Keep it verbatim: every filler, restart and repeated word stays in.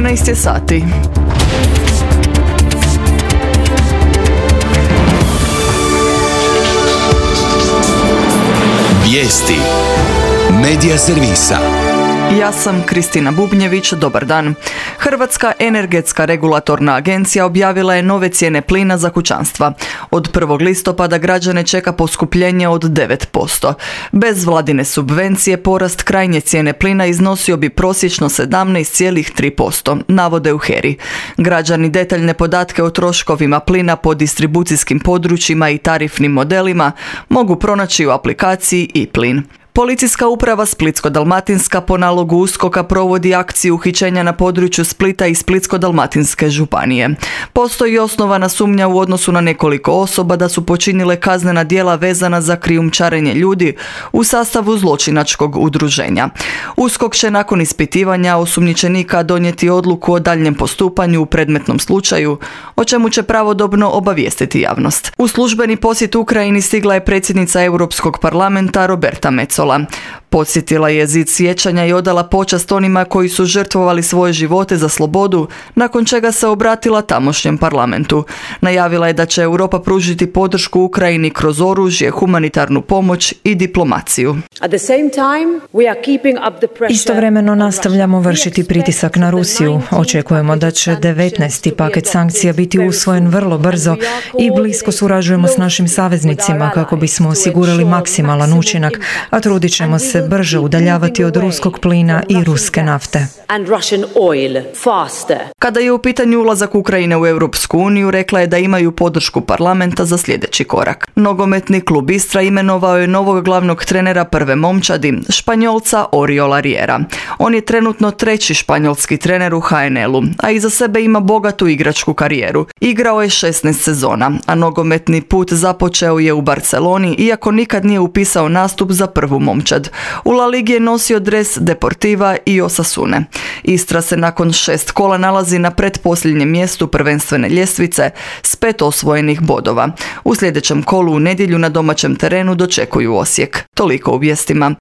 jedanaest je sati. Vijesti Medija servisa. Ja sam Kristina Bubnjević, dobar dan. Hrvatska energetska regulatorna agencija objavila je nove cijene plina za kućanstva. Od prvog listopada građane čeka poskupljenje od devet posto. Bez vladine subvencije porast krajnje cijene plina iznosio bi prosječno sedamnaest zarez tri posto, navode u HERI. Građani detaljne podatke o troškovima plina po distribucijskim područjima i tarifnim modelima mogu pronaći u aplikaciji i-plin. Policijska uprava Splitsko-dalmatinska po nalogu USKOK-a provodi akciju uhićenja na području Splita i Splitsko-dalmatinske županije. Postoji osnovana sumnja u odnosu na nekoliko osoba da su počinile kaznena djela vezana za krijumčarenje ljudi u sastavu zločinačkog udruženja. USKOK će nakon ispitivanja osumnjičenika donijeti odluku o daljnjem postupanju u predmetnom slučaju, o čemu će pravodobno obavijestiti javnost. U službeni posjet Ukrajini stigla je predsjednica Europskog parlamenta Roberta Metsola. Podsjetila je zid sjećanja i odala počast onima koji su žrtvovali svoje živote za slobodu, nakon čega se obratila tamošnjem parlamentu. Najavila je da će Europa pružiti podršku Ukrajini kroz oružje, humanitarnu pomoć i diplomaciju. Istovremeno nastavljamo vršiti pritisak na Rusiju. Očekujemo da će devetnaesti paket sankcija biti usvojen vrlo brzo i blisko surađujemo s našim saveznicima kako bismo osigurali maksimalan učinak, a trudit ćemo se brže udaljavati od ruskog plina i ruske nafte. Kada je u pitanju ulazak Ukrajine u Europsku uniju, rekla je da imaju podršku parlamenta za sljedeći korak. Nogometni klub Istra imenovao je novog glavnog trenera prve momčadi, Španjolca Oriola Riera. On je trenutno treći španjolski trener u ha en el-u, a iza sebe ima bogatu igračku karijeru. Igrao je šesnaest sezona, a nogometni put započeo je u Barceloni, iako nikad nije upisao nastup za prvu momčad. U La Ligi je nosio dres Deportiva i Osasune. Istra se nakon šest kola nalazi na pretposljednjem mjestu prvenstvene ljestvice s pet osvojenih bodova. U sljedećem kolu u nedjelju na domaćem terenu dočekuju Osijek. Toliko u vijestima.